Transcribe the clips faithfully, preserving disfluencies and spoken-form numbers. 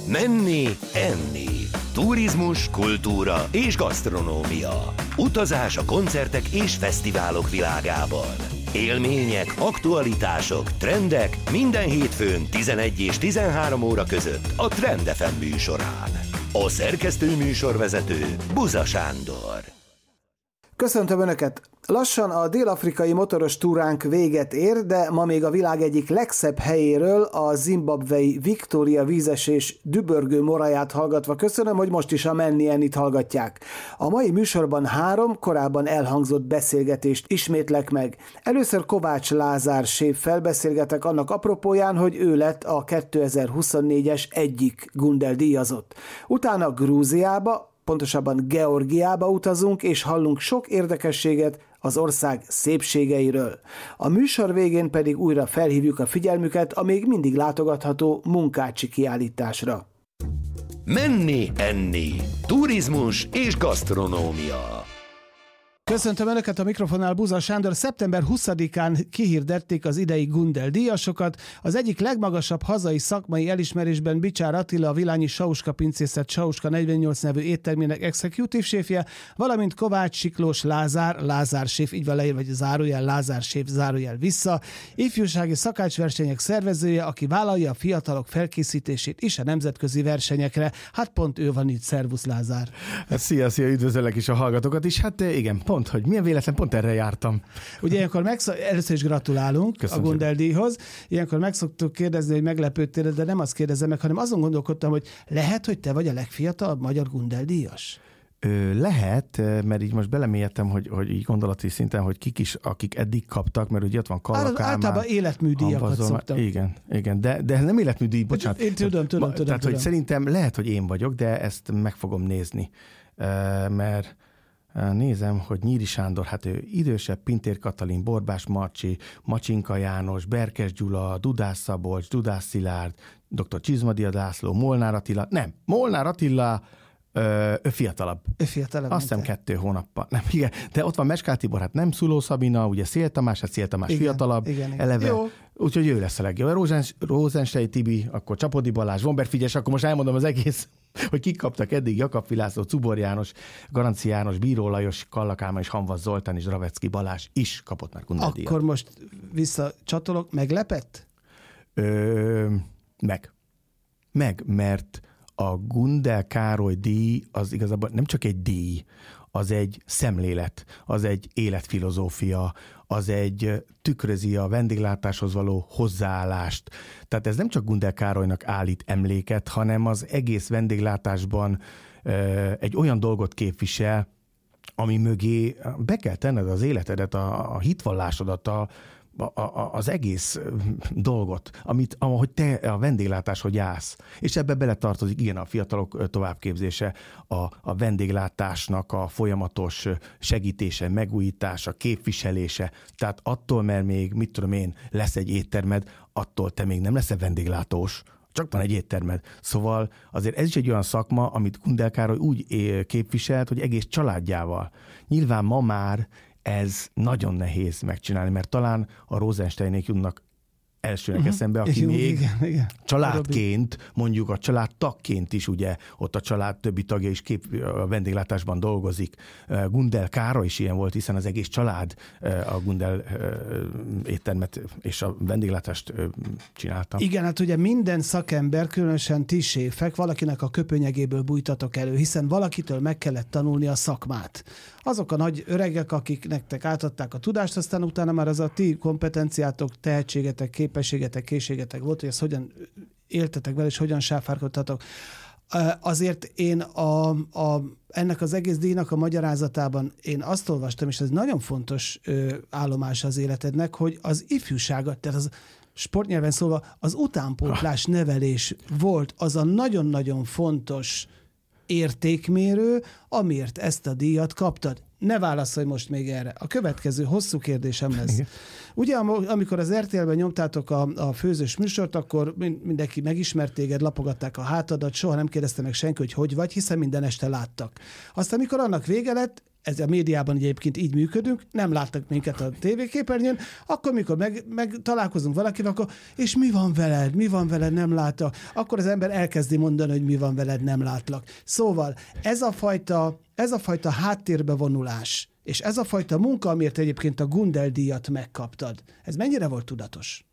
Menni, enni. Turizmus, kultúra és gasztronómia. Utazás a koncertek és fesztiválok világában. Élmények, aktualitások, trendek minden hétfőn tizenegy és tizenhárom óra között a Trend ef em műsorán. A szerkesztő műsorvezető Buza Sándor. Köszöntöm Önöket! Lassan a dél-afrikai motoros túránk véget ér, de ma még a világ egyik legszebb helyéről, a zimbabwei Victoria vízesés dübörgő moraját hallgatva köszönöm, hogy most is a Menni Ennit hallgatják. A mai műsorban három korábban elhangzott beszélgetést ismétlek meg. Először Kovács Lázár séffel beszélgetek annak apropóján, hogy ő lett a kétezer-huszonnégyes egyik Gundel díjazott. Utána Grúziába, pontosabban Georgiába utazunk, és hallunk sok érdekességet az ország szépségeiről. A műsor végén pedig újra felhívjuk a figyelmüket a még mindig látogatható Munkácsi kiállításra. Menni, enni. Turizmus és gasztronómia. Köszöntöm Önöket, a mikrofonnál Buza Sándor. szeptember huszadikán kihirdették az idei Gundel díjasokat. Az egyik legmagasabb hazai szakmai elismerésben Bicsár Attila, a Vilányi Sauska Pincészet Sauska negyvennyolc nevű éttermének executive séfje, valamint Kovács Siklós Lázár, Lázár séf, így van leírva, vagy zárójel Lázár séf, zárójel vissza, ifjúsági szakácsversenyek szervezője, aki vállalja a fiatalok felkészítését is a nemzetközi versenyekre. Hát pont ő van itt, szervusz Lázár. Szia, szia, üdvözöllek is a hallgatókat is. Hát igen, pont, hogy milyen véletlen, pont erre jártam. Ugye ilyenkor megszok... először is gratulálunk Köszönöm. A Gundel díjhoz. Ilyenkor meg szoktuk kérdezni, hogy meglepődtél, de nem azt kérdezem meg, hanem azon gondolkodtam, hogy lehet, hogy te vagy a legfiatalabb magyar Gundel díjas? Ö, lehet, mert így most belemélyedtem, hogy, hogy így gondolati szinten, hogy kik is, akik eddig kaptak, mert ugye ott van Kalla Kálmán. Általában életműdíjakat szoktam. Igen, igen, de, de ez nem életműdíj, bocsánat. Én tudom, tudom, Ma, tudom. Tehát, tudom. hogy szerintem lehet, hogy én vagyok, de ezt meg fogom nézni, mert nézem, hogy Nyíri Sándor, hát ő idősebb, Pintér Katalin, Borbás Marcsi, Macsinka János, Berkes Gyula, Dudás Szabolcs, Dudás Szilárd, dr. Csizmadia László, Molnár Attila, nem, Molnár Attila, Ö, ő fiatalabb. Ő fiatalabb. Azt hiszem kettő hónappal. Nem, igen. De ott van Meskál Tibor, hát nem Szuló Szabina, ugye Szél Tamás, hát Szél Tamás igen, fiatalabb, igen, igen. eleve. Jó. Úgyhogy ő lesz a legjobb. Rózsens, Rózenstei Tibi, akkor Csapodi Balázs, Vomber Figyes, akkor most elmondom az egész, hogy kik kaptak eddig: Jakab Vilászló, Cubor János, Garanci János, Bíró Lajos, Kalla Kálmán és Hanvas Zoltán és Dravecki Balázs is kapott már Gundel díjat. Akkor most visszacsatolok, meglepett? Ö, meg. Meg, mert a Gundel Károly díj az igazából nem csak egy díj, az egy szemlélet, az egy életfilozófia, az egy tükrözi a vendéglátáshoz való hozzáállást. Tehát ez nem csak Gundel Károlynak állít emléket, hanem az egész vendéglátásban ö, egy olyan dolgot képvisel, ami mögé be kell tenned az életedet, a, a hitvallásodat, a A, a, az egész dolgot, amit, ahogy te a vendéglátáshoz állsz. És ebbe beletartozik igen a fiatalok továbbképzése, a, a vendéglátásnak a folyamatos segítése, megújítása, képviselése. Tehát attól, mert még, mit tudom én, lesz egy éttermed, attól te még nem leszel vendéglátós, csak van egy éttermed. Szóval azért ez is egy olyan szakma, amit Gundel Károly úgy képviselt, hogy egész családjával. Nyilván ma már ez nagyon nehéz megcsinálni, mert talán a Rosensteinék jutnak elsőnek uh-huh. eszembe, aki igen, még igen, igen. családként, mondjuk a család tagként is, ugye, ott a család többi tagja is kép, a vendéglátásban dolgozik. Gundel Károly is ilyen volt, hiszen az egész család a Gundel éttermet és a vendéglátást csinálta. Igen, hát ugye minden szakember, különösen ti séfek, valakinek a köpönyegéből bújtatok elő, hiszen valakitől meg kellett tanulni a szakmát. Azok a nagy öregek, akik nektek átadták a tudást, aztán utána már az a ti kompetenciátok, tehetségetek, képességetek, készségetek volt, hogy ezt hogyan éltetek vele, és hogyan sáfárkodtatok. Azért én a, a, ennek az egész díjnak a magyarázatában én azt olvastam, és ez nagyon fontos állomás az életednek, hogy az ifjúságot, tehát az sportnyelven szólva az utánpótlás nevelés volt az a nagyon-nagyon fontos értékmérő, amiért ezt a díjat kaptad. ne válaszolj most még erre. A következő hosszú kérdésem lesz. Igen. Ugye, amikor az er té el-ben nyomtátok a, a főzős műsort, akkor mindenki megismert téged, lapogatták a hátadat, soha nem kérdezte meg senki, hogy hogy vagy, hiszen minden este láttak. Aztán, amikor annak vége lett, ez a médiában egyébként így működünk, nem láttak minket a tévéképernyőn, akkor mikor meg, meg találkozunk valakivel, akkor és mi van veled, mi van veled, nem látta, akkor az ember elkezdi mondani, hogy mi van veled, nem látlak. Szóval ez a fajta, ez a fajta háttérbe vonulás, és ez a fajta munka, amiért egyébként a Gundel-díjat megkaptad, ez mennyire volt tudatos?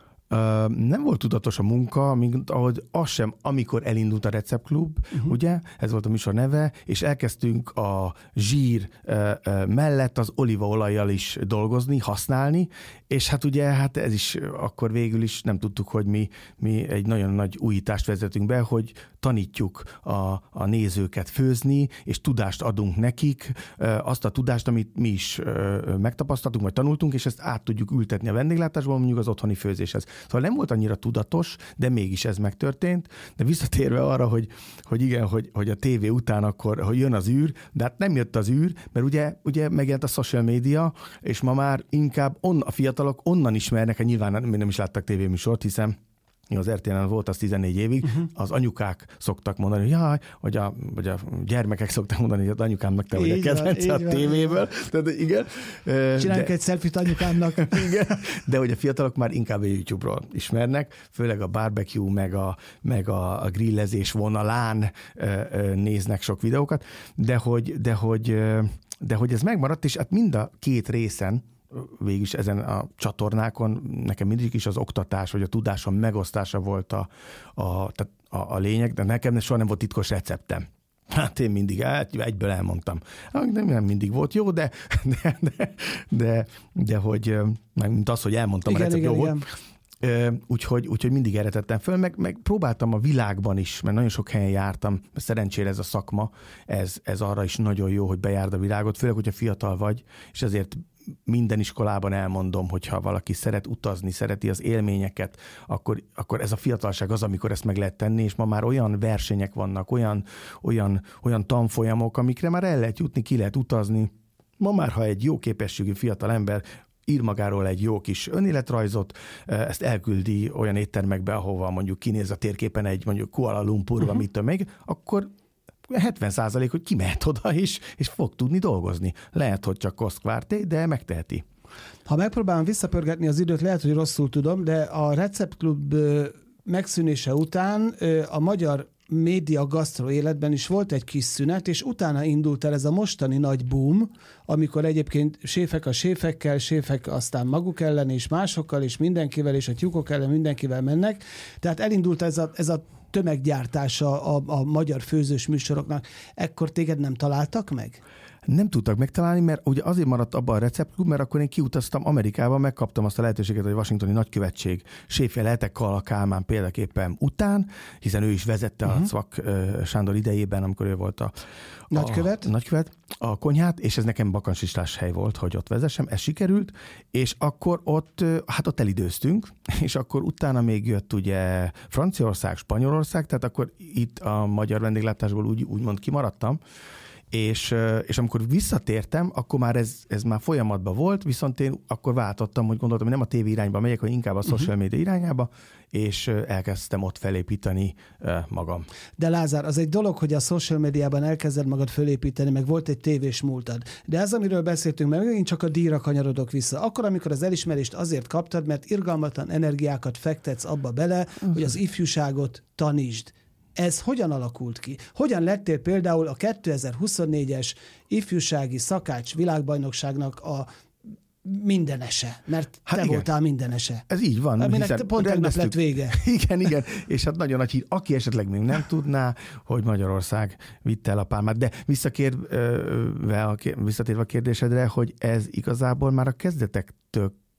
Uh, nem volt tudatos a munka, mint ahogy az sem, amikor elindult a Receptklub, uh-huh. ugye, ez volt a műsor neve, és elkezdtünk a zsír uh, uh, mellett az olívaolajjal is dolgozni, használni, és hát ugye, hát ez is akkor végül is nem tudtuk, hogy mi, mi egy nagyon nagy újítást vezetünk be, hogy tanítjuk a, a nézőket főzni, és tudást adunk nekik, uh, azt a tudást, amit mi is uh, megtapasztaltunk, vagy tanultunk, és ezt át tudjuk ültetni a vendéglátásban, mondjuk az otthoni főzéshez. Szóval nem volt annyira tudatos, de mégis ez megtörtént. De visszatérve arra, hogy, hogy igen, hogy, hogy a tévé után akkor, hogy jön az űr, de hát nem jött az űr, mert ugye, ugye megjelent a social media, és ma már inkább on, a fiatalok onnan ismernek, hát nyilván nem, nem is láttak tévéműsort, hiszen az er té el-en volt az tizennégy évig, uh-huh. az anyukák szoktak mondani, hogy jaj, vagy a, vagy a gyermekek szoktak mondani, hogy az anyukámnak te vagy a kedvence a tévéből. Tehát, igen. Csináljunk egy selfie-t anyukámnak. Igen. De hogy a fiatalok már inkább a YouTube-ról ismernek, főleg a barbecue, meg a, meg a, a grillezés vonalán néznek sok videókat, de hogy, de hogy, de hogy ez megmaradt, és hát mind a két részen végülis ezen a csatornákon nekem mindig is az oktatás, vagy a tudásom megosztása volt a, a, tehát a, a lényeg, de nekem soha nem volt titkos receptem. Hát én mindig egyből elmondtam. Nem, nem mindig volt jó, de, de, de, de, de hogy, mint az, hogy elmondtam igen, a recept igen, jó igen. volt. Úgyhogy, úgyhogy mindig erre tettem föl, meg, meg próbáltam a világban is, mert nagyon sok helyen jártam, szerencsére ez a szakma, ez, ez arra is nagyon jó, hogy bejárd a világot, főleg, hogyha fiatal vagy, és ezért minden iskolában elmondom, hogyha valaki szeret utazni, szereti az élményeket, akkor, akkor ez a fiatalság az, amikor ezt meg lehet tenni, és ma már olyan versenyek vannak, olyan, olyan, olyan tanfolyamok, amikre már el lehet jutni, ki lehet utazni. Ma már, ha egy jó képességű fiatal ember ír magáról egy jó kis önéletrajzot, ezt elküldi olyan éttermekbe, ahova mondjuk kinéz a térképen egy mondjuk Kuala Lumpurba, uh-huh. mit még, akkor hetven százalék, hogy kimehet oda is, és fog tudni dolgozni. Lehet, hogy csak koszkvárté, de megteheti. Ha megpróbálom visszapörgetni az időt, lehet, hogy rosszul tudom, de a Receptklub megszűnése után a magyar média gasztro életben is volt egy kis szünet, és utána indult el ez a mostani nagy boom, amikor egyébként séfek a séfekkel, séfek aztán maguk ellen, és másokkal, és mindenkivel, és a tyúkok ellen mindenkivel mennek. Tehát elindult ez a, ez a tömeggyártása a, a magyar főzős műsoroknak. Ekkor téged nem találtak meg? Nem tudtak megtalálni, mert ugye azért maradt abban a Receptklub, mert akkor én kiutaztam Amerikába, megkaptam azt a lehetőséget, hogy a Washingtoni nagykövetség séfje lehetek Kalla Kálmán példaképpen után, hiszen ő is vezette uh-huh. a Cvak Sándor idejében, amikor ő volt a, nagykövet. a nagykövet, a konyhát, és ez nekem bakancsistás hely volt, hogy ott vezessem, ez sikerült, és akkor ott, hát ott elidőztünk, és akkor utána még jött ugye Franciaország, Spanyolország, tehát akkor itt a magyar vendéglátásból úgy, úgymond kimaradtam, És, és amikor visszatértem, akkor már ez, ez már folyamatban volt, viszont én akkor váltottam, hogy gondoltam, hogy nem a tévé irányba megyek, hanem inkább a social media irányába, és elkezdtem ott felépíteni magam. De Lázár, az egy dolog, hogy a social médiában elkezded magad felépíteni, meg volt egy tévés múltad. De ez, amiről beszéltünk, mert én csak a díjra kanyarodok vissza. Akkor, amikor az elismerést azért kaptad, mert irgalmatlan energiákat fektetsz abba bele, uh-huh. hogy az ifjúságot tanítsd. Ez hogyan alakult ki? Hogyan lettél például a kétezer-huszonnégyes ifjúsági szakács világbajnokságnak a mindenese? Mert hát te igen. voltál mindenese. Ez így van. Aminek pont tegnap lett vége. Igen, igen. És hát nagyon nagy hír, aki esetleg még nem tudná, hogy Magyarország vitte el a pálmát. De visszatérve a kérdésedre, hogy ez igazából már a kezdetektől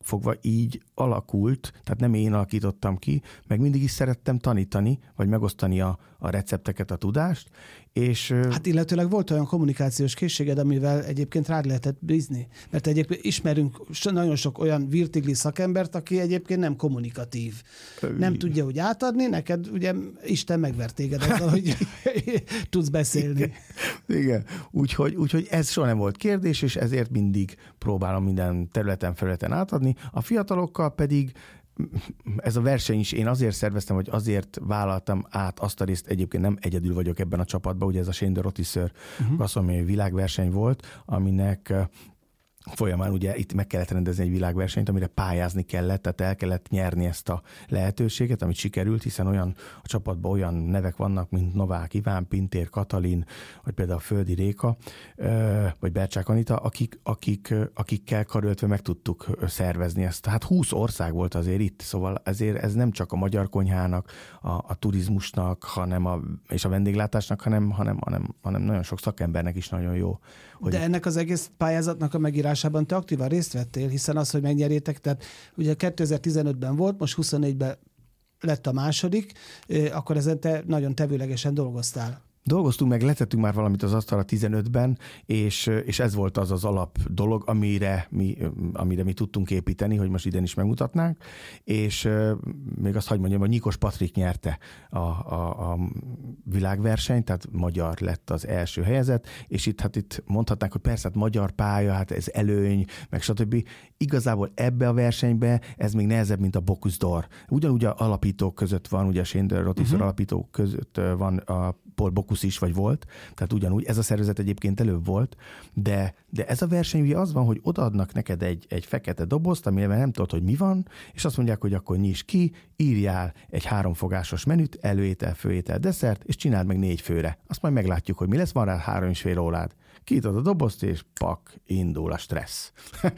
fogva így alakult, tehát nem én alakítottam ki, meg mindig is szerettem tanítani, vagy megosztani a, a recepteket, a tudást, és... Hát illetőleg volt olyan kommunikációs készséged, amivel egyébként rád lehetett bízni. Mert egyébként ismerünk nagyon sok olyan virtigli szakembert, aki egyébként nem kommunikatív. Nem Ö... tudja úgy átadni, neked ugye Isten megvert téged azzal, hogy tudsz beszélni. Igen, Igen. Úgyhogy, úgyhogy ez soha nem volt kérdés, és ezért mindig próbálom minden területen, felületen átadni. A fiatalokkal pedig ez a verseny is én azért szerveztem, hogy azért vállaltam át azt a részt, egyébként nem egyedül vagyok ebben a csapatban, ugye ez a Shane de Rotisseur uh-huh. gasztronómiai világverseny volt, aminek folyamán ugye itt meg kellett rendezni egy világversenyt, amire pályázni kellett, tehát el kellett nyerni ezt a lehetőséget, amit sikerült, hiszen olyan a csapatban olyan nevek vannak, mint Novák Iván, Pintér Katalin, vagy például Földi Réka, vagy Bercsák Anita, akik, akik, akikkel karöltve meg tudtuk szervezni ezt. Tehát húsz ország volt azért itt, szóval ezért ez nem csak a magyar konyhának, a, a turizmusnak, hanem a, és a vendéglátásnak, hanem, hanem, hanem, hanem nagyon sok szakembernek is nagyon jó. Hogy... De ennek az egész pályázatnak a megírásában te aktívan részt vettél, hiszen az, hogy megnyerjétek, tehát ugye kétezer-tizenötben volt, most huszonnégyben lett a második, akkor ezen te nagyon tevőlegesen dolgoztál. Dolgoztunk meg, letettünk már valamit az asztalra tizenötben, és, és ez volt az az alap dolog, amire mi, amire mi tudtunk építeni, hogy most idén is megmutatnánk, és még azt hadd mondjam, hogy Nyikos Patrik nyerte a, a, a világversenyt, tehát magyar lett az első helyezett, és itt, hát itt mondhatnánk, hogy persze, hát magyar pálya, hát ez előny, meg stb. Igazából ebbe a versenybe ez még nehezebb, mint a Bocuse d'Or. Ugyanúgy a alapítók között van, ugye a Shane de Rotisseur uh-huh. alapítók között van a Paul Bocuse is, vagy volt, tehát ugyanúgy ez a szervezet egyébként előbb volt, de, de ez a verseny ugye az van, hogy odaadnak neked egy, egy fekete dobozt, amiben nem tudod, hogy mi van, és azt mondják, hogy akkor nyisd ki, írjál egy háromfogásos menüt, előétel, főétel, desszert, és csináld meg négy főre. Azt majd meglátjuk, hogy mi lesz, van rá három és fél órád. Kiítod a dobozt, és pak, indul a stressz.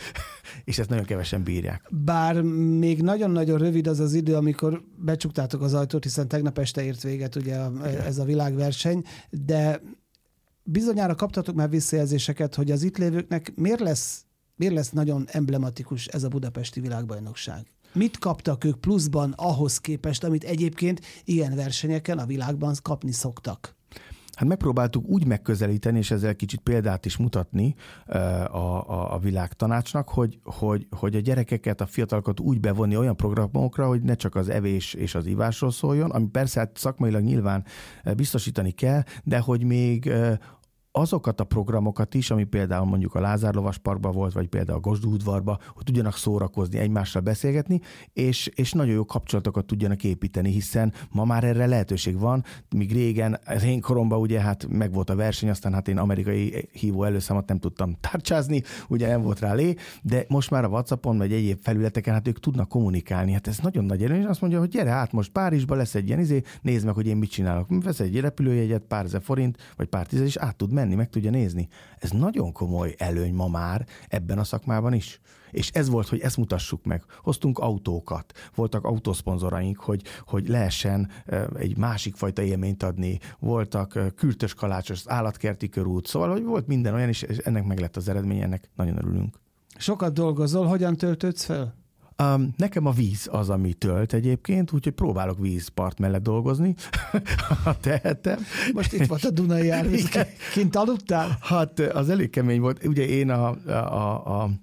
És ezt nagyon kevesen bírják. Bár még nagyon-nagyon rövid az az idő, amikor becsuktátok az ajtót, hiszen tegnap este ért véget ugye a, ez a világverseny, de bizonyára kaptatok már visszajelzéseket, hogy az itt lévőknek miért lesz, miért lesz nagyon emblematikus ez a budapesti világbajnokság? Mit kaptak ők pluszban ahhoz képest, amit egyébként ilyen versenyeken a világban kapni szoktak? Hát megpróbáltuk úgy megközelíteni, és ezzel kicsit példát is mutatni a, a, a világtanácsnak, hogy, hogy, hogy a gyerekeket, a fiatalokat úgy bevonni olyan programokra, hogy ne csak az evés és az ivásról szóljon, ami persze hát szakmailag nyilván biztosítani kell, de hogy még azokat a programokat is, ami például mondjuk a Lázár Lovas Parkban volt, vagy például a Gosdú udvarban, hogy tudjanak szórakozni, egymással beszélgetni, és, és nagyon jó kapcsolatokat tudjanak építeni, hiszen ma már erre lehetőség van, míg régen, az én koromban ugye hát meg volt a verseny, aztán hát én amerikai hívó előszámot nem tudtam tárcsázni, ugye nem volt rá lé, de most már a WhatsAppon, vagy egyéb felületeken hát ők tudnak kommunikálni, hát ez nagyon nagy előny, és azt mondja, hogy gyere át most Párizsba, lesz egy ilyen izé, nézd meg, hogy én mit csinálok. Vesz egy repülőjegyet, pár ezer forint, vagy pár tízez, és át tud menni, meg tudja nézni. Ez nagyon komoly előny ma már ebben a szakmában is. És ez volt, hogy ezt mutassuk meg. Hoztunk autókat, voltak autószponzoraink, hogy, hogy lehessen egy másik fajta élményt adni, voltak kürtös kalácsos, állatkerti körút, szóval, hogy volt minden olyan, és ennek meg lett az eredmény, ennek nagyon örülünk. Sokat dolgozol, hogyan töltődsz fel? Um, nekem a víz az, ami tölt egyébként, úgyhogy próbálok vízpart mellett dolgozni, ha tehetem. Most itt volt a Dunai árvíz, kint aludtál? Hát az elég kemény volt. Ugye én a, a, a,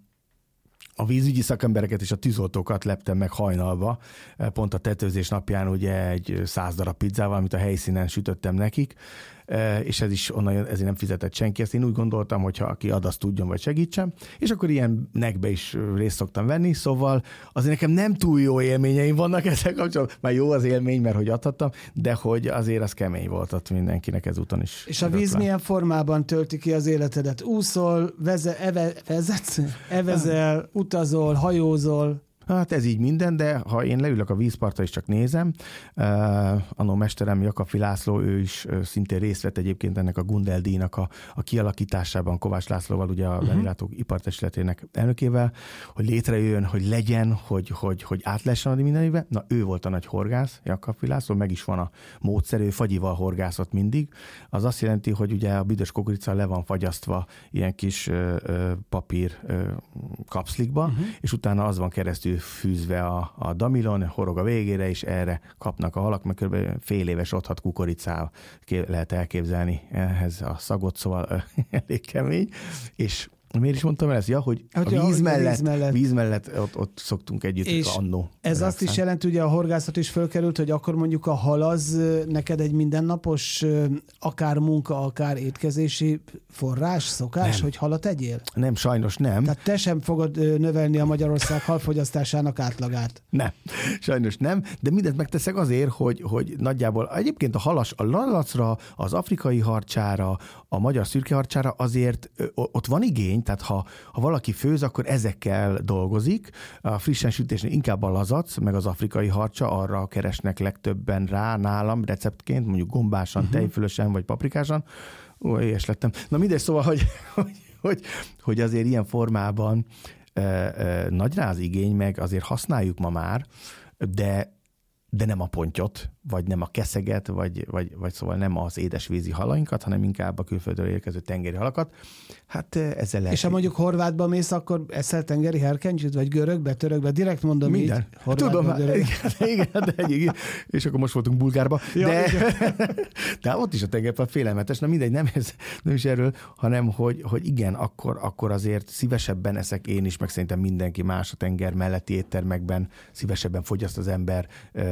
a vízügyi szakembereket és a tűzoltókat leptem meg hajnalba, pont a tetőzés napján ugye egy száz darab pizzával, amit a helyszínen sütöttem nekik, és ez is onnan jön, ezért nem fizetett senki. Ezt én úgy gondoltam, hogy ha aki ad, azt tudjon, vagy segítsen. És akkor ilyenekbe is részt szoktam venni, szóval azért nekem nem túl jó élményeim vannak ezzel kapcsolatban. Már jó az élmény, mert hogy adhattam, de hogy azért az kemény volt ott mindenkinek ezúton is. És a víz röplen. Milyen formában tölti ki az életedet? Úszol, veze, eve, vezetsz, evezel, utazol, hajózol? Hát ez így minden, de ha én leülök a vízpartra és csak nézem, uh, annó mesterem Jakabfi László, ő is uh, szintén részt vett egyébként ennek a Gundel-díjnak a, a kialakításában, Kovács Lászlóval, ugye a vendéglátók uh-huh. ipartestületének elnökével, hogy létrejöjjön, hogy legyen, hogy, hogy, hogy át lehessen adni minden évben. Na, ő volt a nagy horgász, Jakabfi László, meg is van a módszer, ő fagyival horgászott mindig. Az azt jelenti, hogy ugye a büdös kukorica le van fagyasztva ilyen kis uh, uh, papír uh, kapszlikba, uh-huh. és utána az van keresztül fűzve a, a damilon, horog a végére, és erre kapnak a halak, mert kb. Fél éves otthat kukoricával lehet elképzelni ehhez a szagot, szóval elég kemény, és miért is mondtam el ezt? Ja, hogy a víz, mellett, víz mellett, víz mellett ott, ott szoktunk együtt és annó. Ez azt is jelenti, ugye a horgászat is fölkerült, hogy akkor mondjuk a hal az neked egy mindennapos akár munka, akár étkezési forrás, szokás, nem. hogy halat egyél? Nem, sajnos nem. Tehát te sem fogod növelni a Magyarország halfogyasztásának átlagát? Nem, sajnos nem, de mindent megteszek azért, hogy, hogy nagyjából egyébként a halas, a lalacra, az afrikai harcsára, a magyar szürkeharcsára azért ott van igény, tehát ha, ha valaki főz, akkor ezekkel dolgozik. A frissen sütésnél inkább a lazac, meg az afrikai harcsa, arra keresnek legtöbben rá nálam receptként, mondjuk gombásan, uh-huh. tejfölösen vagy paprikásan. Ó, éhes lettem. Na mindegy, szóval, hogy, hogy, hogy, hogy azért ilyen formában e, e, nagy rá az igény, meg azért használjuk ma már, de de nem a pontyot, vagy nem a keszeget, vagy, vagy, vagy szóval nem az édesvízi halainkat, hanem inkább a külföldről érkező tengeri halakat. Hát ezzel lehet. És ha mondjuk Horvátba mész, akkor eszel tengeri herkentyűt, vagy görögbe, törökbe, direkt mondom minden. Így, Horvátba, tudom, igen, igen, de egy, és akkor most voltunk Bulgárba, ja, de, de ott is a tengerpart félelmetes, na mindegy, nem, ez, nem is erről, hanem hogy, hogy igen, akkor, akkor azért szívesebben eszek én is, meg szerintem mindenki más a tenger melletti éttermekben, szívesebben fogyaszt az ember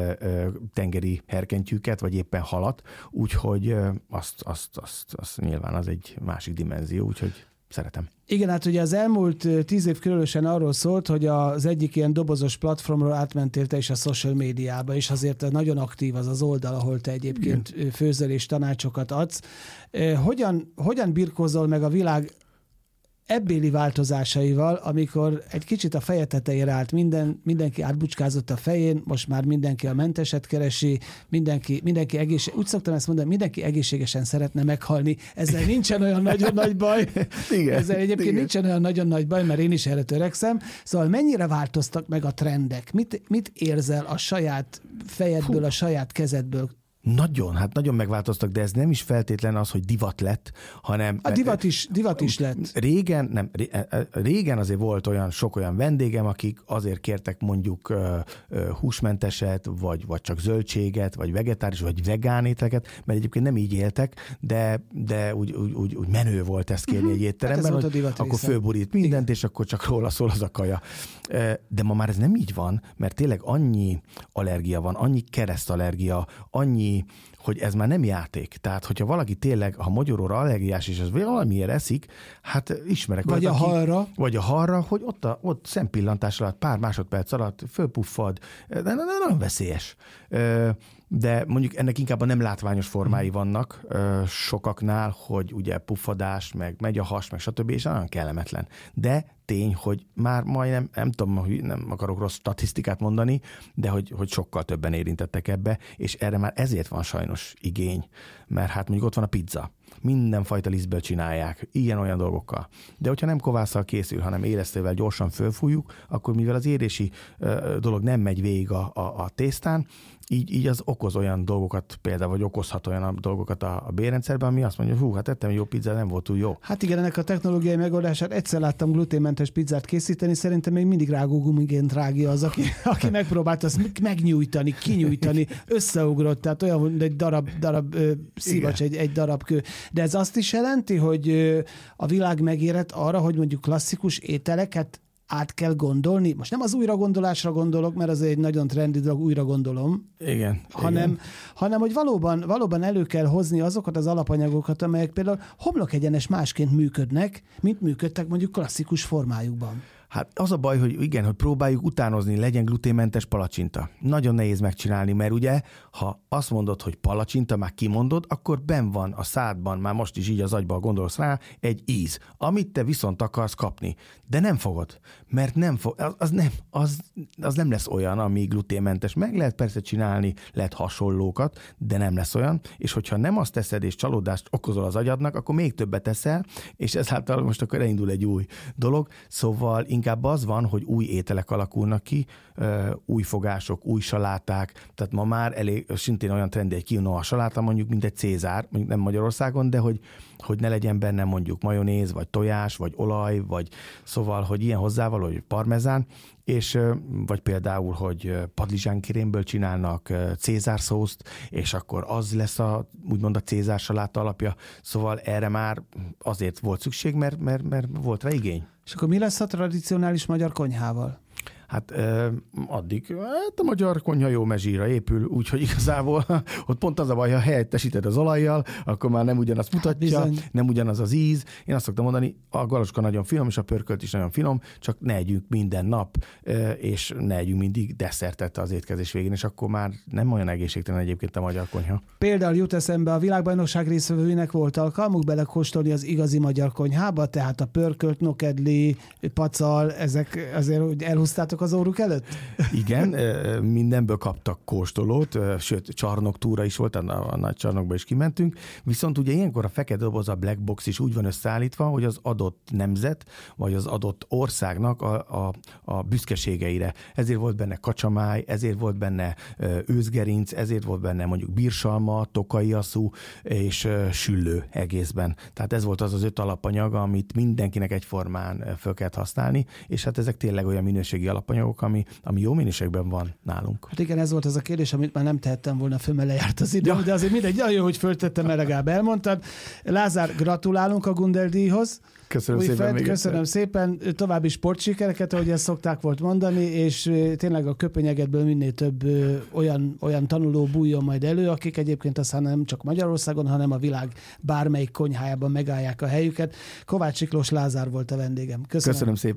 tengeri herkentyűket, vagy éppen halat, úgyhogy azt, azt, azt, azt nyilván az egy másik dimenzió, úgyhogy szeretem. Igen, hát ugye az elmúlt tíz év különösen arról szólt, hogy az egyik ilyen dobozos platformról átmentél te is a social médiába, és azért nagyon aktív az az oldal, ahol te egyébként Igen. főzöl és tanácsokat adsz. Hogyan, hogyan birkózol meg a világ ebbéli változásaival, amikor egy kicsit a feje tetejére állt, minden, mindenki átbucskázott a fején, most már mindenki a menteset keresi, mindenki, mindenki egészség, úgy szoktam ezt mondani, mindenki egészségesen szeretne meghalni, ezzel nincsen olyan nagyon nagy baj, igen, ezzel egyébként igen. nincsen olyan nagyon nagy baj, mert én is erre törekszem, szóval mennyire változtak meg a trendek? Mit, mit érzel a saját fejedből, Fú. a saját kezedből? Nagyon, hát nagyon megváltoztak, de ez nem is feltétlen az, hogy divat lett, hanem... A divat is, divat is lett. Régen, nem, régen azért volt olyan sok olyan vendégem, akik azért kértek mondjuk uh, uh, húsmenteset, vagy, vagy csak zöldséget, vagy vegetáris, vagy vegán ételeket, mert egyébként nem így éltek, de, de úgy, úgy, úgy, úgy menő volt ezt kérni uh-huh. egy étteremben, hát hogy akkor fölborít mindent, Igen. és akkor csak róla szól az a kaja. De ma már ez nem így van, mert tényleg annyi allergia van, annyi keresztallergia, annyi hogy ez már nem játék. Tehát, hogyha valaki tényleg, ha magyaróra allergiás, és ez valamiért eszik, hát ismerek. Vagy olyat, a halra. Vagy a halra, hogy ott, a, ott szempillantás alatt, pár másodperc alatt fölpuffad. De nagyon veszélyes. De mondjuk ennek inkább a nem látványos formái vannak sokaknál, hogy ugye puffadás, meg megy a has, meg stb. És nagyon kellemetlen. De tény, hogy már majdnem, nem tudom, hogy nem akarok rossz statisztikát mondani, de hogy, hogy sokkal többen érintettek ebbe, és erre már ezért van sajnos igény, mert hát mondjuk ott van a pizza. Mindenfajta lisztből csinálják, ilyen-olyan dolgokkal. De hogyha nem kovásszal készül, hanem élesztővel gyorsan fölfújjuk, akkor mivel az érési uh, dolog nem megy végig a, a, a tésztán, így, így az okoz olyan dolgokat, például, vagy okozhat olyan dolgokat a, a bérrendszerben, ami azt mondja, hú, hát ettem jó pizzát, nem volt túl jó. Hát igen, ennek a technológiai megoldását egyszer láttam gluténmentes pizzát készíteni, szerintem még mindig rágógumigént rágja az, aki, aki megpróbált azt megnyújtani, kinyújtani, összeugrott, tehát olyan, hogy egy darab, darab ö, szívacs, egy, egy darab kő. De ez azt is jelenti, hogy ö, a világ megérett arra, hogy mondjuk klasszikus ételeket át kell gondolni. Most nem az újragondolásra gondolok, mert az egy nagyon trendi dolog, újra gondolom. Igen. Hanem, igen. hanem hogy valóban, valóban elő kell hozni azokat az alapanyagokat, amelyek például homlokegyenes másként működnek, mint működtek mondjuk klasszikus formájukban. Hát az a baj, hogy igen, hogy próbáljuk utánozni, legyen gluténmentes palacsinta. Nagyon nehéz megcsinálni, mert ugye, ha azt mondod, hogy palacsinta, már kimondod, akkor benn van a szádban, már most is így az agyban gondolsz rá, egy íz, amit te viszont akarsz kapni. De nem fogod, mert nem fog, az, az, nem, az, az nem lesz olyan, ami gluténmentes. Meg lehet persze csinálni, lehet hasonlókat, de nem lesz olyan, és hogyha nem azt teszed, és csalódást okozol az agyadnak, akkor még többet teszel, és ezáltal most akkor elindul egy új dolog. Szóval inkább az van, hogy új ételek alakulnak ki, új fogások, új saláták, tehát ma már elég, szintén olyan trendi egy quinoa saláta mondjuk, mint egy Cézár, mondjuk nem Magyarországon, de hogy, hogy ne legyen benne mondjuk majonéz, vagy tojás, vagy olaj, vagy szóval, hogy ilyen hozzávaló, hogy parmezán, és vagy például, hogy padlizsánkirémből csinálnak Cézár szószt, és akkor az lesz a, úgymond a Cézár saláta alapja. Szóval erre már azért volt szükség, mert, mert, mert volt rá igény. És akkor mi lesz a tradicionális magyar konyhával? Hát eh, addig hát a magyar konyha jó mezsíra épül, úgyhogy igazából ott pont az a baj, ha helyettesíted az olajjal, akkor már nem ugyanazt mutatja, hát nem ugyanaz az íz. Én azt szoktam mondani, a galocska nagyon finom, és a pörkölt is nagyon finom, csak ne együnk minden nap, és ne együnk mindig desszertet az étkezés végén, és akkor már nem olyan egészségtelen egyébként a magyar konyha. Például jut eszembe, a világbajnokság résztvevőinek volt alkalmuk belekóstolni az igazi magyar konyhába, tehát a pörkölt, nokedli, pacal, ezek azért úgy elhúztátok az óruk előtt? Igen, mindenből kaptak kóstolót, sőt, csarnoktúra is volt, a, a nagy csarnokba is kimentünk, viszont ugye ilyenkor a fekete doboz, a black box is úgy van összeállítva, hogy az adott nemzet, vagy az adott országnak a, a, a büszkeségeire. Ezért volt benne kacsamáj, ezért volt benne őzgerinc, ezért volt benne mondjuk bírsalma, tokaiaszú és süllő egészben. Tehát ez volt az az öt alapanyag, amit mindenkinek egyformán föl kellett használni, és hát ezek tényleg olyan minőségi alapanyagok, ami, ami jó minőségben van nálunk. Hát igen, ez volt az a kérdés, amit már nem tehettem volna föl, mert lejárt az idő, ja. De azért mindegy, nagyon jó, hogy föltettem, mert legalább elmondtad. Lázár, gratulálunk a Gundel díjhoz. Köszönöm Új szépen. Fed, köszönöm egyszer. szépen. További sportsikereket, ahogy ezt szokták volt mondani, és tényleg a köpönyegetből minél több olyan, olyan tanuló bújjon majd elő, akik egyébként aztán nem csak Magyarországon, hanem a világ bármelyik konyhájában megállják a helyüket. Kovács Siklós Lázár volt a vendégem. Köszönöm. Köszönöm szépen.